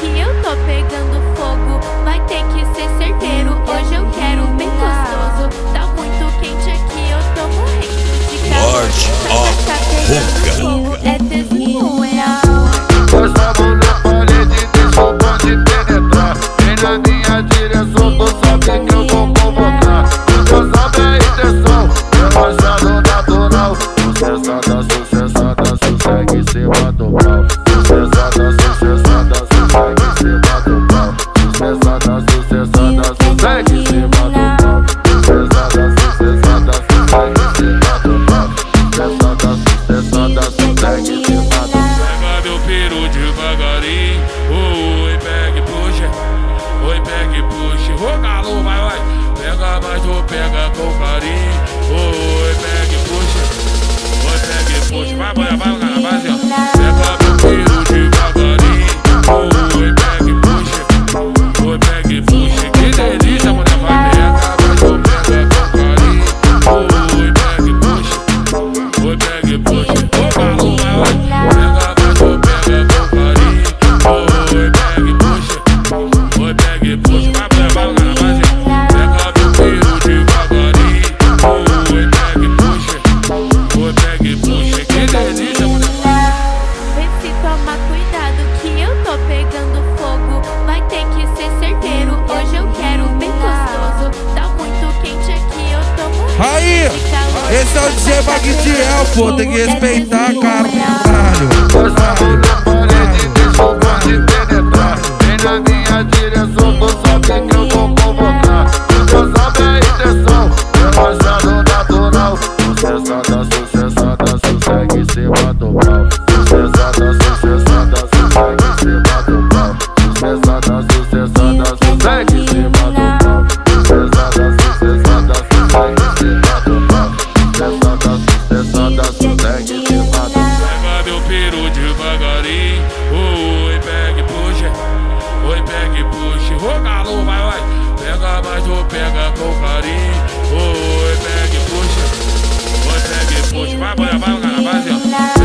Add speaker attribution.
Speaker 1: que eu tô pegando fogo, vai ter que ser certeiro. Hoje eu quero bem gostoso. Tá muito quente aqui, eu tô morrendo de calor. Tá pegando fogo, é tesão real.
Speaker 2: Essa mulher parede deixou pode penetrar. Vem na minha direção, tu sabe que eu vou convocar. Tu sabe a intenção, relaxado natural. Sucessada, sossega em cima do pau. Sucessada, sossega em cima do pau. Sucessada, sossega em cima do pau. Sucessada, sossega em cima do pau. Sucessada, sossega em cima do pau.
Speaker 3: Pega meu peru devagarinho, oi, pega e puxa, oi, pega e puxa, ô galo, vai, pega mais, ou pega com carinho, oi, pega e puxa, oi, pega e puxa, vai, cara, vai, assim, ó. Pega meu peru devagarinho, oi, pega e puxa, oi, pega e puxa, que delícia, mulher, vai, pega mais, ou pega com carinho, oi, pega e puxa, oi, pega e puxa, ô galo, vai,
Speaker 4: aí, esse é o DJ Bagdiel, pô, tem que respeitar, caralho.
Speaker 2: Essa mulher parede deixou pode penetrar. Vem na minha direção, tu sabe que eu vou convocar. Tu sabe a intenção, relaxado natural. Sucessada, sossega em cima do pau. Sucessada, sossega em cima do pau. Sucessada, sossega em cima do pau. Sucessada, sossega em cima do pau. Sucessada, sossega em cima do pau.
Speaker 3: Pega meu peru devagarinho, oi, pega e puxa, oi, pega e puxa, ô galo, vai, pega mais, ou pega com carinho, oi, pega e puxa, oi, pega e puxa, vai, cara, vai, assim, ó.